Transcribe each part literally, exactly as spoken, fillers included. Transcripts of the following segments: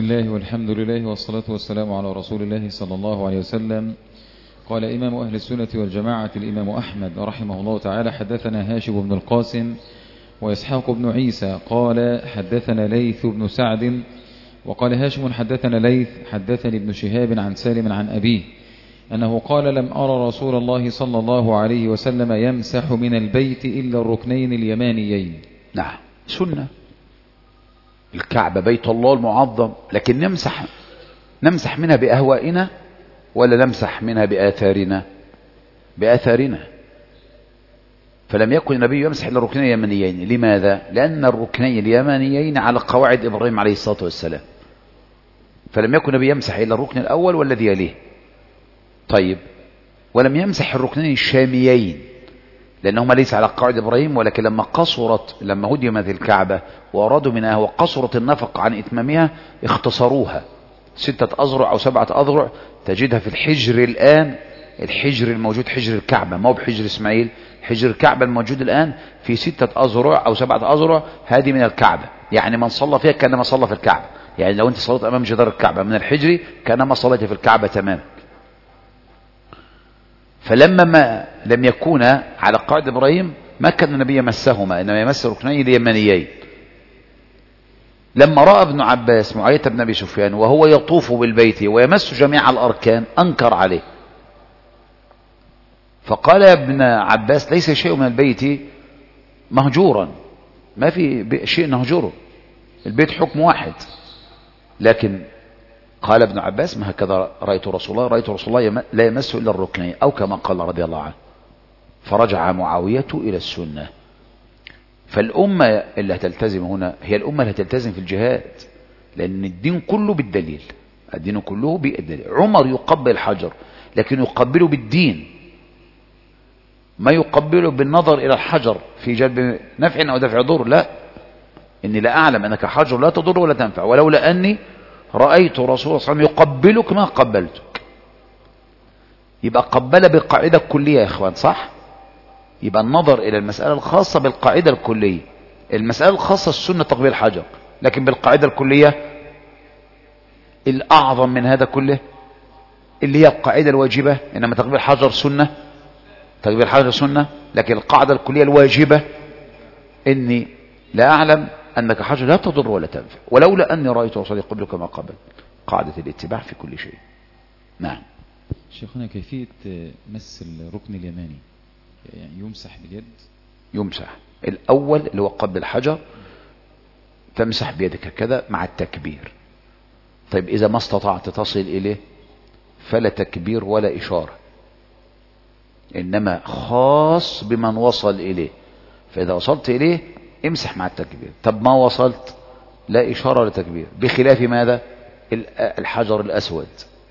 الله والحمد لله والصلاة والسلام على رسول الله صلى الله عليه وسلم. قال إمام أهل السنة والجماعة الإمام أحمد رحمه الله تعالى: حدثنا هاشم بن القاسم وإسحاق بن عيسى قال حدثنا ليث بن سعد. وقال هاشم: حدثنا ليث حدثني ابن شهاب عن سالم عن أبيه أنه قال: لم أرى رسول الله صلى الله عليه وسلم يمسح من البيت إلا الركنين اليمانيين. نعم، سنة. الكعبة بيت الله المعظم، لكن نمسح نمسح منها بأهوائنا ولا نمسح منها بآثارنا؟ بآثارنا. فلم يكن النبي يمسح إلا الركنين اليمانيين. لماذا؟ لأن الركنين اليمانيين على قواعد إبراهيم عليه الصلاة والسلام، فلم يكن النبي يمسح إلا الركن الأول والذي يليه. طيب، ولم يمسح الركنين الشاميين لأنهما ليس على قواعد إبراهيم، ولكن لما قصرت لما هدمت الكعبة وأرادوا منها وقصرت النفق عن إتمامها اختصروها ستة أذرع أو سبعة أذرع. تجدها في الحجر الآن، الحجر الموجود حجر الكعبة، ما هو بحجر إسماعيل، حجر الكعبة الموجود الآن في ستة أذرع أو سبعة أذرع. هذه من الكعبة، يعني من صلى فيها كأنما صلى في الكعبة. يعني لو أنت صليت أمام جدار الكعبة من الحجر كأنما صليت في الكعبة تماما. فلما ما لم يكون على قواعد إبراهيم ما كان النبي يمسهما، إنما يمس الركنين اليمانيين. لما رأى ابن عباس معاوية بن أبي سفيان وهو يطوف بالبيت ويمس جميع الأركان أنكر عليه، فقال يا ابن عباس: ليس شيء من البيت مهجورا، ما في شيء نهجره، البيت حكم واحد. لكن قال ابن عباس: ما هكذا رأيت رسول الله رأيت رسول الله لا يمسه إلا الركنين، أو كما قال رضي الله عنه. فرجع معاوية إلى السنة. فالأمة اللي هتلتزم هنا هي الأمة اللي هتلتزم في الجهاد، لأن الدين كله بالدليل، الدين كله بالدليل. عمر يقبل الحجر لكن يقبله بالدين، ما يقبله بالنظر إلى الحجر في جلب نفع أو دفع ضر. لا، إني لا أعلم أنك حجر لا تضر ولا تنفع، ولولا أني رأيت رسول الله صلى الله عليه وسلم يقبلك ما قبلتك. يبقى قبل بالقاعدة الكلية يا إخوان، صح؟ يبقى النظر إلى المسألة الخاصة بالقاعدة الكلية. المسألة الخاصة السنة تقبيل الحجر، لكن بالقاعدة الكلية الأعظم من هذا كله اللي هي القاعدة الواجبة، إنما تقبيل الحجر سنة، تقبيل الحجر سنة، لكن القاعدة الكلية الواجبة إني لا أعلم أنك حجر لا تضر ولا تنفع، ولولا أني رأيت رسول الله قبلك ما قبل. قاعدة الاتباع في كل شيء. نعم. شيخنا، كيفية مس الركن اليماني؟ يعني يمسح باليد؟ يمسح الأول اللي هو قبل الحجر، تمسح بيدك كذا مع التكبير. طيب، إذا ما استطعت تصل إليه فلا تكبير ولا إشارة، إنما خاص بمن وصل إليه. فإذا وصلت إليه امسح مع التكبير. طب ما وصلت، لا إشارة ولا تكبير، بخلاف ماذا؟ الحجر الأسود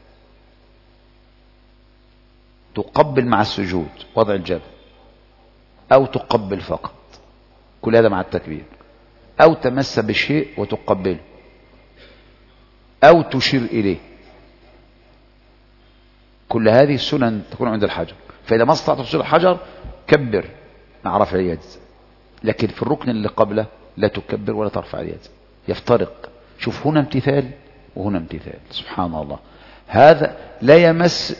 تقبل مع السجود وضع الجبهة، أو تقبل فقط، كل هذا مع التكبير، أو تمس بالشيء وتقبله، أو تشير إليه. كل هذه السنن تكون عند الحجر. فإذا ما استطعت تصل الحجر كبر مع رفع اليد، لكن في الركن اللي قبله لا تكبر ولا ترفع اليد، يفترق. شوف، هنا امتثال وهنا امتثال، سبحان الله. هذا لا يمس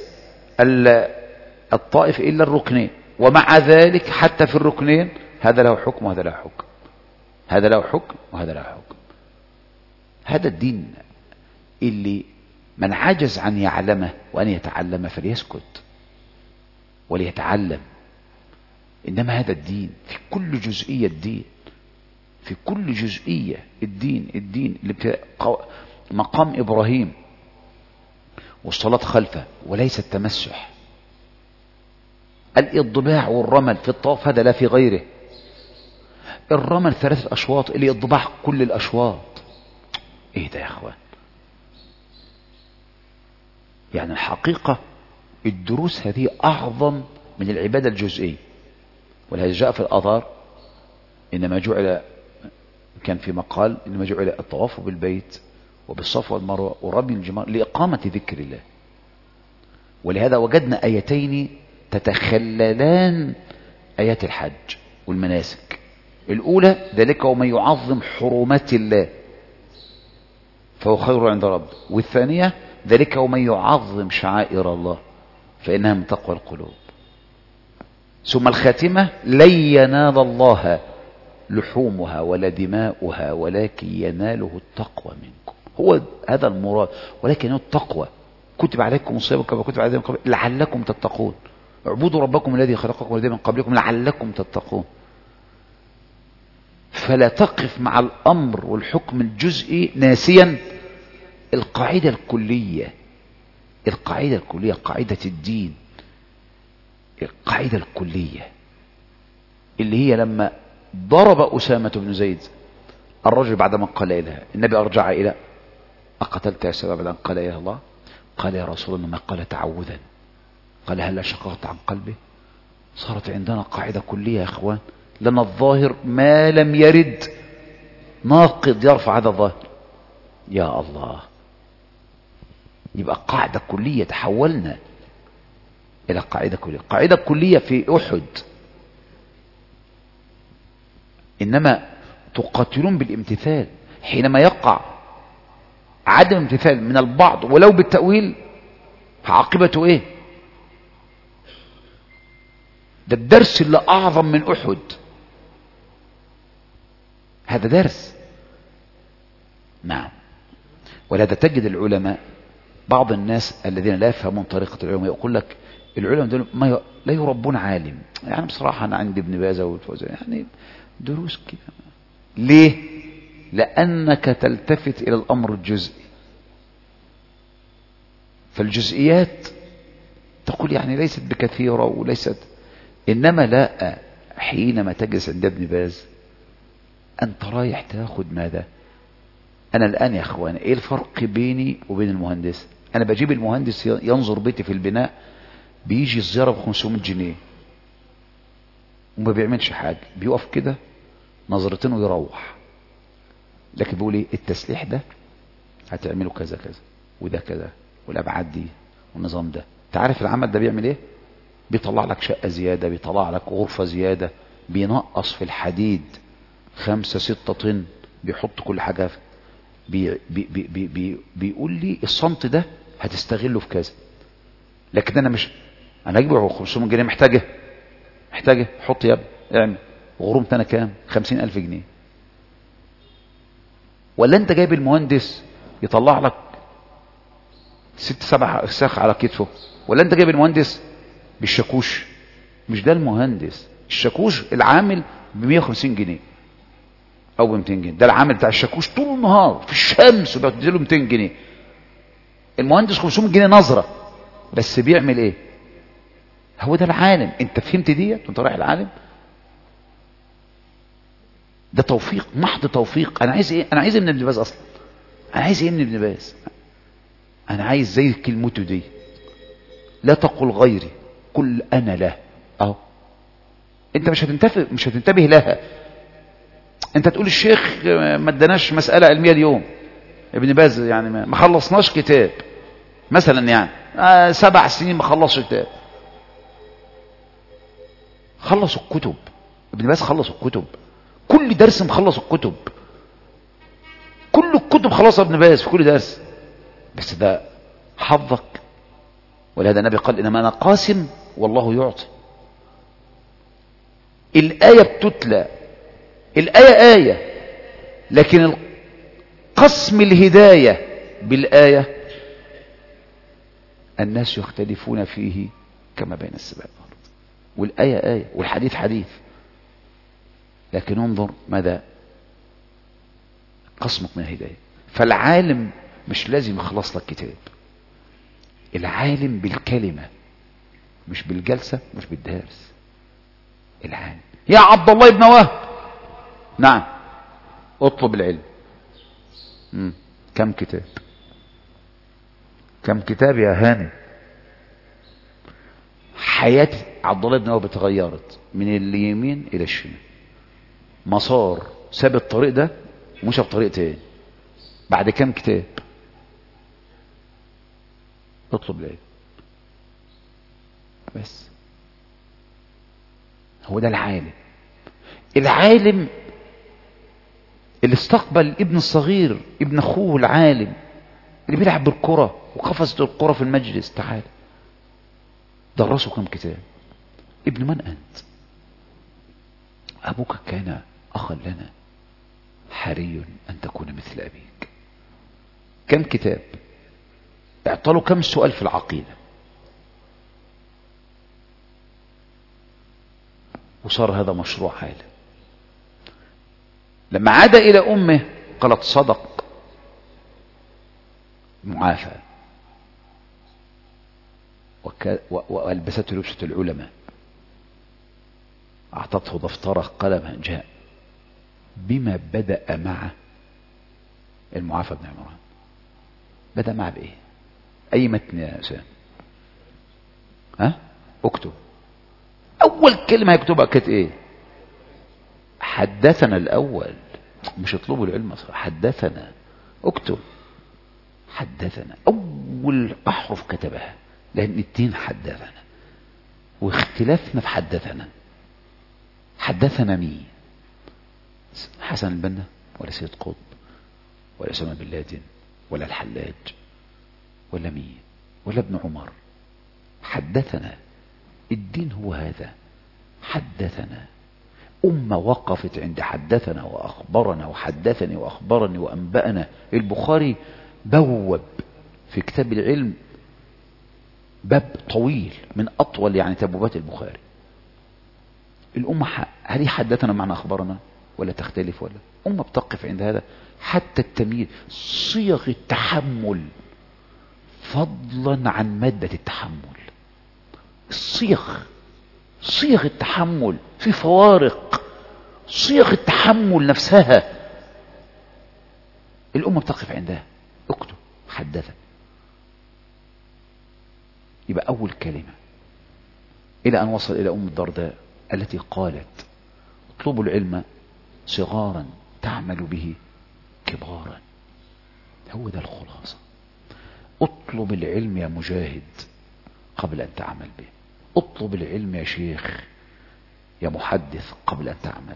الطائف إلا الركنين، ومع ذلك حتى في الركنين هذا له حكم وهذا له حكم، هذا له حكم وهذا له حكم. هذا الدين اللي من عجز عن يعلمه وأن يتعلمه فليسكت وليتعلم. إنما هذا الدين في كل جزئية، الدين في كل جزئية، الدين الدين اللي مقام إبراهيم والصلاة خلفه وليس التمسح. الإضباع والرمل في الطواف هذا لا في غيره. الرمل ثلاثة أشواط، الإضباع كل الأشواط. إيه ده يا أخوان؟ يعني الحقيقة الدروس هذه أعظم من العبادة الجزئية. ولهذا جاء في الآثار إنما جعل، كان في مقال إنما جعل الطواف بالبيت وبالصفا والمروة ورمي الجمار لإقامة ذكر الله. ولهذا وجدنا آيتين تتخللان آيات الحج والمناسك. الأولى: ذلك ومن يعظم حرمات الله فهو خير عند رب. والثانية ذلك ومن يعظم شعائر الله فإنها من تقوى القلوب. ثم الخاتمة لن ينال الله لحومها ولا دماؤها ولكن يناله التقوى منكم. هو هذا المراد، ولكن التقوى. كتب عليكم الصيام كما كتب عليكم قبل لعلكم تتقون. اعبدوا ربكم الذي خلقكم والذين من قبلكم لعلكم تتقون. فلا تقف مع الأمر والحكم الجزئي ناسيا القاعدة الكلية. القاعدة الكلية قاعدة الدين، القاعدة الكلية اللي هي لما ضرب أسامة بن زيد الرجل بعدما قال إله، النبي أرجع إلى أقتلت يا سبب أن قال إله الله؟ قال يا رسول الله ما قال تعوذا. قال هل شققت عن قلبه؟ صارت عندنا قاعدة كلية يا إخوان، لنا الظاهر ما لم يرد ناقض يرفع هذا الظاهر. يا الله، يبقى قاعدة كلية تحولنا إلى قاعدة كلية. قاعدة كلية في أحد، إنما تقاتلون بالامتثال. حينما يقع عدم امتثال من البعض ولو بالتأويل فعاقبته إيه؟ ده الدرس اللي أعظم من أحد. هذا درس. نعم. ولهذا تجد العلماء، بعض الناس الذين لا يفهمون طريقة العلماء يقول لك العلماء دول ما ي... لا يربون عالم. يعني بصراحة أنا عندي ابن باز والفوزان يعني دروس كده. ليه؟ لأنك تلتفت إلى الأمر الجزئي، فالجزئيات تقول يعني ليست بكثيرة وليست، إنما لا، حينما تجلس عند ابن باز أنت رايح تاخد ماذا؟ أنا الآن يا أخوان إيه الفرق بيني وبين المهندس؟ أنا بجيب المهندس ينظر بيتي في البناء، بيجي الزيارة بخمسمائة جنيه وما بيعملش حاجة، بيقف كده نظرتين ويروح. لكن بيقول ايه؟ التسليح ده هتعمله كذا كذا وده كذا والأبعاد دي والنظام ده. تعرف العمل ده بيعمل ايه؟ بيطلع لك شقة زيادة، بيطلع لك غرفة زيادة، بينقص في الحديد خمسة ستة طن، بيحط كل حاجة. بي بي بي بي بي بيقول لي الصمت ده هتستغله في كذا. لكن انا مش انا اجيبه خمسمائة جنيه، محتاجه محتاجه حط يا ابني اعمل. غرمت انا كام؟ خمسين الف جنيه. ولا انت جايب المهندس يطلع لك ست سبع ساخ على كتفه؟ ولا انت جايب المهندس بالشاكوش؟ مش ده المهندس. الشاكوش العامل ب مئة وخمسين جنيه او ب مئتين جنيه، ده العامل بتاع الشاكوش طول النهار في الشمس وبيديله مئتين جنيه. المهندس خمسمائة جنيه نظرة بس بيعمل ايه؟ هو ده العالم. انت فهمت ديت وانت رايح العالم؟ ده توفيق، محض توفيق. انا عايز ايه؟ انا عايز ايه من ابن باز اصلا؟ انا عايز ايه من ابن باز؟ انا عايز زي كلمته دي، لا تقل غيري قل انا له. اهو انت مش هتنتبه مش هتنتبه لها. انت تقول الشيخ ما اداناش مسألة علمية اليوم، ابن باز يعني ما خلصناش كتاب مثلا، يعني آه سبع سنين ما خلصش كتاب. خلصوا الكتب، ابن باز خلص الكتب، كل درس مخلص الكتب، كل الكتب خلصها ابن باز في كل درس. بس ده حظك. ولهذا النبي قال انما انا قاسم والله يعطي. الآية بتتلى، الآية آية، لكن قسم الهداية بالآية الناس يختلفون فيه كما بين السماء والأرض. والآية آية والحديث حديث، لكن انظر ماذا قسمك من الهداية. فالعالم مش لازم يخلص لك كتاب، العالم بالكلمة مش بالجلسة مش بالدرس. العالم يا عبد الله بن وهب، نعم اطلب العلم. مم. كم كتاب؟ كم كتاب يا هاني؟ حياة عبد الله بن وهب اتغيرت من اليمين الى الشمال، مسار ساب الطريق ده ومشى بطريق تاني بعد كم كتاب. اطلب العلم بس. هو ده العالم. العالم اللي استقبل الابن الصغير ابن اخوه العالم اللي بيلعب بالكرة وقفزت الكرة في المجلس، تعال درسوا كم كتاب. ابن من أنت؟ أبوك كان أخا لنا، حري أن تكون مثل أبيك. كم كتاب؟ اعطلوا كم سؤال في العقيدة، وصار هذا مشروع عالم. لما عاد إلى أمه قالت صدق، معافى، وألبسته لبسة العلماء، أعطته دفترة قلمها، جاء بما بدأ معه المعافى بن عمران. بدأ معه بإيه؟ أي متن يا أسامة؟ ها؟ اكتب. أول كلمة يكتبها كانت إيه؟ حدثنا الأول، مش اطلبوا العلم، حدثنا. اكتب حدثنا، أول أحرف كتبها، لأن الدين حدثنا واختلافنا في حدثنا. حدثنا مين؟ حسن البنا ولا سيد قطب ولا أسامة بن لادن ولا الحلاج ولا مين ولا ابن عمر؟ حدثنا. الدين هو هذا، حدثنا. أمة وقفت عند حدثنا وأخبرنا وحدثني وأخبرني وأنبأنا. البخاري بوب في كتاب العلم باب طويل من أطول يعني تبوبات البخاري. الأمة هل حدثنا معنى أخبرنا ولا تختلف؟ ولا أمة بتقف عند هذا. حتى التمييز، صيغ التحمل فضلا عن مادة التحمل. الصيغ، صيغ التحمل في فوارق، صيغ التحمل نفسها الأمة بتقف عندها. اكتب حدثنا، يبقى أول كلمة، إلى أن وصل إلى أم الدرداء التي قالت اطلبوا العلم صغارا تعمل به كبارا. هو ده الخلاصة. اطلب العلم يا مجاهد قبل أن تعمل به. اطلب العلم يا شيخ يا محدث قبل أن تعمل.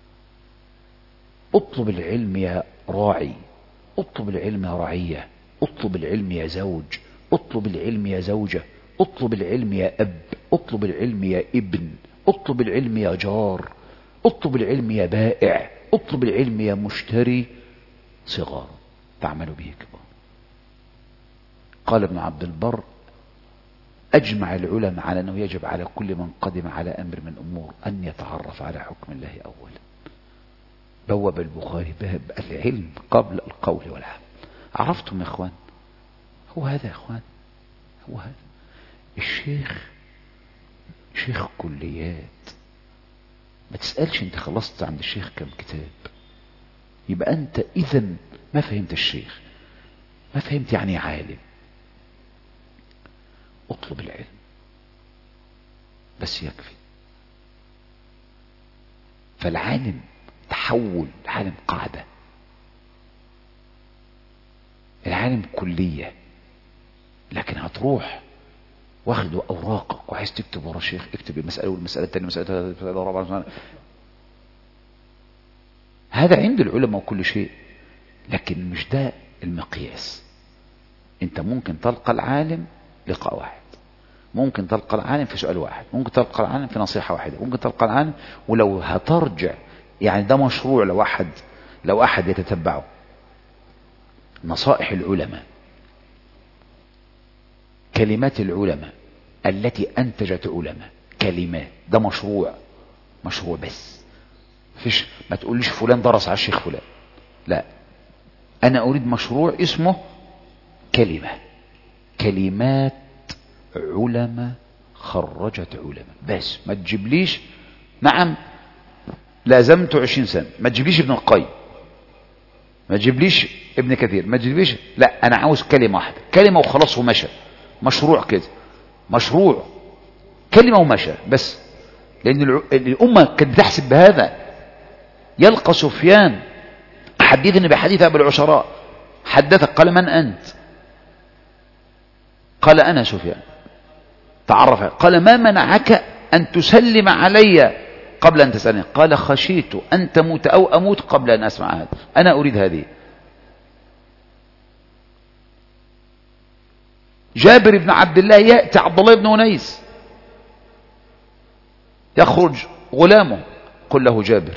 اطلب العلم يا راعي، اطلب العلم يا رعية، اطلب العلم يا زوج، اطلب العلم يا زوجة، اطلب العلم يا أب، اطلب العلم يا ابن، اطلب العلم يا جار، اطلب العلم يا بائع، اطلب العلم يا مشتري. صغار تعمل به كبار. قال ابن عبد البر أجمع العلماء على أنه يجب على كل من قدم على أمر من أمور أن يتعرف على حكم الله أولا. بوب البخاري باب العلم قبل القول والعمل. عرفتم يا إخوان؟ هو هذا يا إخوان، هو هذا. الشيخ شيخ كليات. ما تسألش انت خلصت عند الشيخ كم كتاب، يبقى انت اذا ما فهمت الشيخ، ما فهمت يعني عالم. اطلب العلم بس يكفي. فالعالم تحول، العالم قاعدة، العالم كلية. لكن هتروح واخد اوراقك وعايز تكتب ورا الشيخ، اكتب المسألة والمسألة الثانية والمسألة الثالثة والرابعة. هذا عند العلماء وكل شيء، لكن مش ده المقياس. انت ممكن تلقى العالم لقاء واحد، ممكن تلقى العالم في سؤال واحد، ممكن تلقى العالم في نصيحة واحدة، ممكن تلقى العالم. ولو هترجع يعني ده مشروع لو أحد لو أحد يتتبعه نصائح العلماء، كلمات العلماء التي أنتجت علماء، كلمات، ده مشروع مشروع بس. فيش ما تقوليش فلان درس على الشيخ فلان، لا، أنا أريد مشروع اسمه كلمة، كلمات علماء خرجت علماء بس. ما تجيبليش، نعم لازمت عشرين سنة، ما تجيبليش ابن القيم، ما تجيبليش ابن كثير، ما تجيبليش، لا، أنا عاوز كلمة واحدة، كلمة وخلاص ومشى. مشروع كده، مشروع كلمة ومشى بس. لأن الأمة كانت بتحسب بهذا. يلقى سفيان حدثني بحديث أبي العشراء، حدثك، قال من أنت؟ قال أنا سفيان. تعرف، قال ما منعك أن تسلم علي قبل أن تسألني. قال خشيت أن تموت أو أموت قبل أن أسمع هذا، أنا أريد هذه. جابر بن عبد الله يأتي عبد الله بن أنيس، يخرج غلامه، قل له جابر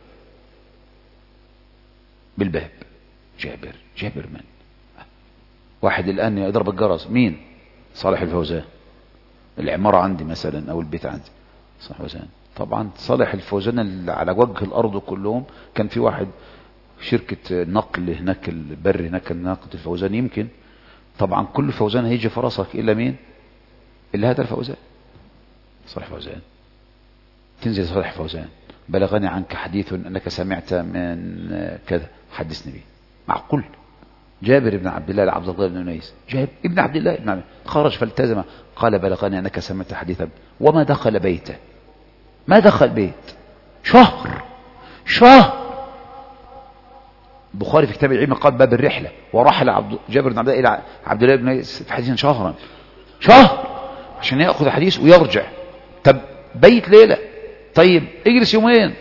بالباب. جابر جابر من؟ واحد الآن يضرب الجرس، مين؟ صالح الفوزان. العمارة عندي مثلا أو البيت عندي صالح الفوزان. طبعا صالح الفوزان اللي على وجه الأرض كلهم، كان في واحد شركة نقل هناك البر هناك نقل الفوزان، يمكن طبعا كل فوزان هيجي فرسك إلا مين؟ إلا هذا الفوزان صالح فوزان. تنزل صالح فوزان، بلغني عنك حديث أنك سمعت من كذا، حدثني به. معقول؟ جابر بن عبد الله لعبد الله بن أنيس، جابر ابن عبد الله ابن عبد خرج فالتزم، قال بلغني أنك سمعت حديثا. وما دخل بيته، ما دخل بيت شهر شهر. البخاري في كتاب العلم قال باب الرحلة، ورحل عبد جابر بن عبد الله إلى عبد الله بن أنيس في حديث شهرا، شهر عشان يأخذ حديث ويرجع. طب بيت ليلة، طيب اجلس يومين.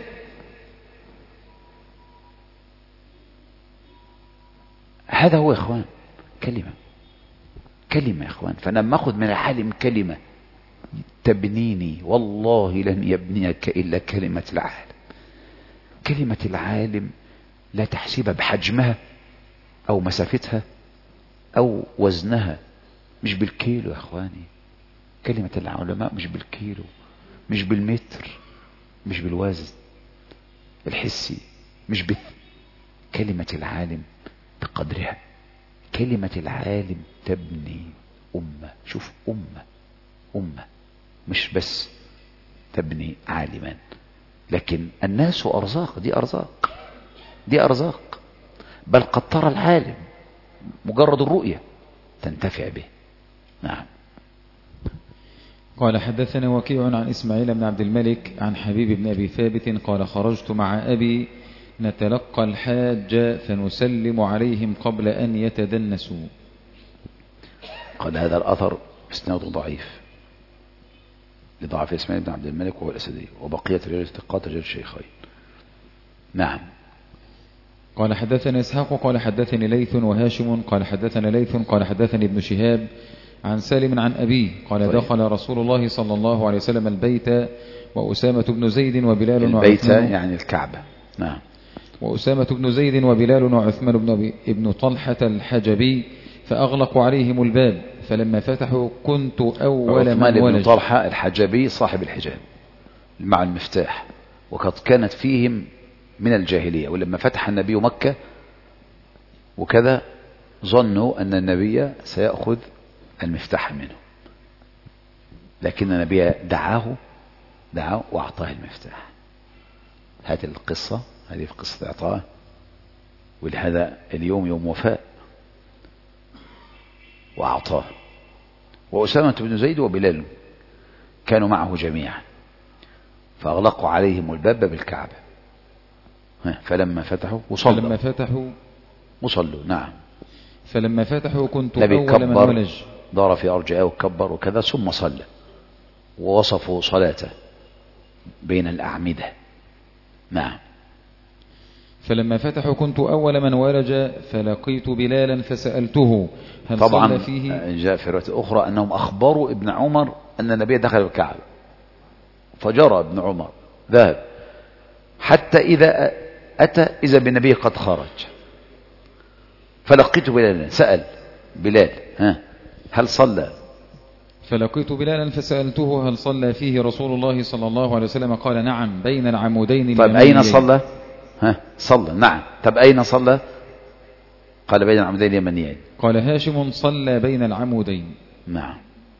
هذا هو يا اخوان، كلمة كلمة يا اخوان. فلما اخذ من العالم كلمة تبنيني، والله لن يبنيك الا كلمة العالم. كلمة العالم لا تحسبها بحجمها او مسافتها او وزنها، مش بالكيلو يا اخواني. كلمة العلماء مش بالكيلو، مش بالمتر، مش بالوزن الحسي، مش بث. كلمة العالم بقدرها. كلمة العالم تبني أمة. شوف، أمة أمة مش بس تبني عالما، لكن الناس أرزاق. دي أرزاق، دي أرزاق. بل قد ترى العالم مجرد الرؤية تنتفع به. نعم. قال حدثنا وكيع عن إسماعيل بن عبد الملك عن حبيب بن أبي ثابت قال خرجت مع أبي نتلقى الحاج فنسلم عليهم قبل أن يتدنسوا. قال هذا الأثر اسناده ضعيف لضعف إسماعيل بن عبد الملك وهو الأسدي، وبقية رجال الثقات رجال الشيخين. نعم. قال حدثنا إسحاق قال حدثني ليث وهاشم قال حدثنا ليث قال حدثني ابن شهاب عن سالم عن أبيه قال طيب. دخل رسول الله صلى الله عليه وسلم البيت وأسامة بن زيد وبلال البيت يعني الكعبة. نعم. وأسامة بن زيد وبلال وعثمان بن ابن طلحة الحجبي فأغلقوا عليهم الباب، فلما فتحوا كنت أول من ولج. عثمان بن طلحة الحجبي صاحب الحجاب مع المفتاح، وقد كانت فيهم من الجاهلية، ولما فتح النبي مكة وكذا ظنوا أن النبي سيأخذ المفتاح منه، لكن النبي دعاه دعاه وأعطاه المفتاح. هذه القصة هذه قصة إعطاه، ولهذا اليوم يوم وفاء وأعطاه. وأسامة بن زيد وبلال كانوا معه جميعا، فأغلقوا عليهم الباب بالكعبة، فلما فتحوا وصلوا فلما فتحوا وصلوا. نعم. فلما فتحوا كنت أول من ولج. دار في أرجائه وكبر وكذا ثم صلى، ووصفوا صلاته بين الأعمدة. نعم. فلما فتحوا كنت أول من ولج فلقيت بلالا فسألته هل طبعا صلى فيه. جاء في رواية أخرى أنهم أخبروا ابن عمر أن النبي دخل الكعبة، فجرى ابن عمر ذهب حتى إذا أتى إذا بالنبي قد خرج، فلقيت بلالا سأل بلال ها هل صلى. فلقيت بلالا فسألته هل صلى فيه رسول الله صلى الله عليه وسلم قال نعم بين العمودين. طيب أين صلى؟ ها صلى. نعم. طب أين صلى؟ قال بين العمودين اليمنيين. قال هاشم صلى بين العمودين. نعم.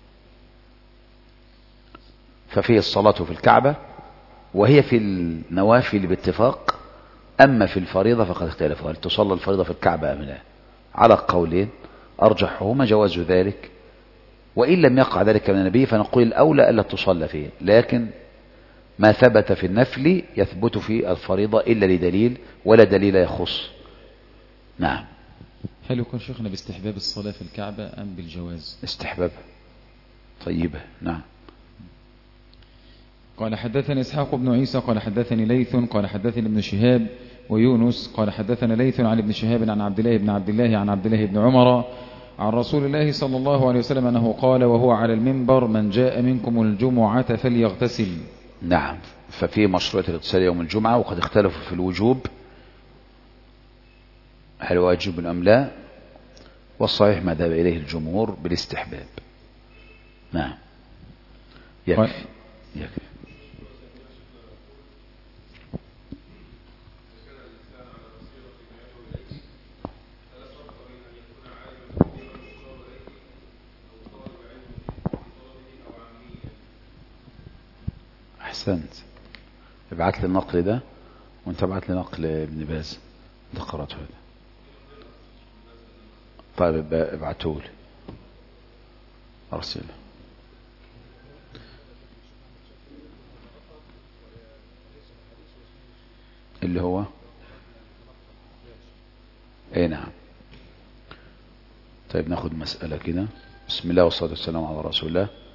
ففيه الصلاة في الكعبة، وهي في النوافل باتفاق، أما في الفريضة فقد اختلفوا هل تصلى الفريضة في الكعبة أم لا، على قولين أرجحهما جواز ذلك، وإن لم يقع ذلك من النبي فنقول الأولى ألا تصلى فيه، لكن ما ثبت في النفل يثبت في الفريضة إلا لدليل، ولا دليل يخص. نعم. هل يكون شيخنا باستحباب الصلاة في الكعبة أم بالجواز؟ استحباب طيبة. نعم. قال حدثني إسحاق بن عيسى قال حدثني ليث قال حدثني ابن شهاب ويونس قال حدثنا ليث عن ابن شهاب عن عبد الله بن عبد الله عن عبد الله بن عمر عن رسول الله صلى الله عليه وسلم أنه قال وهو على المنبر من جاء منكم الجمعة فليغتسل. نعم، ففي مشروعية الاغتسال يوم الجمعة، وقد اختلفوا في الوجوب هل واجب أم لا، والصحيح ما ذهب إليه الجمهور بالاستحباب. نعم يكفي يكفي. أحسنت، ابعت لي النقل ده وانت ابعت لي نقل ابن باز ده قرأته هذا. طيب ابعته لي ارسله. اللي هو اي نعم. طيب ناخد مسألة كده. بسم الله والصلاة والسلام على رسول الله.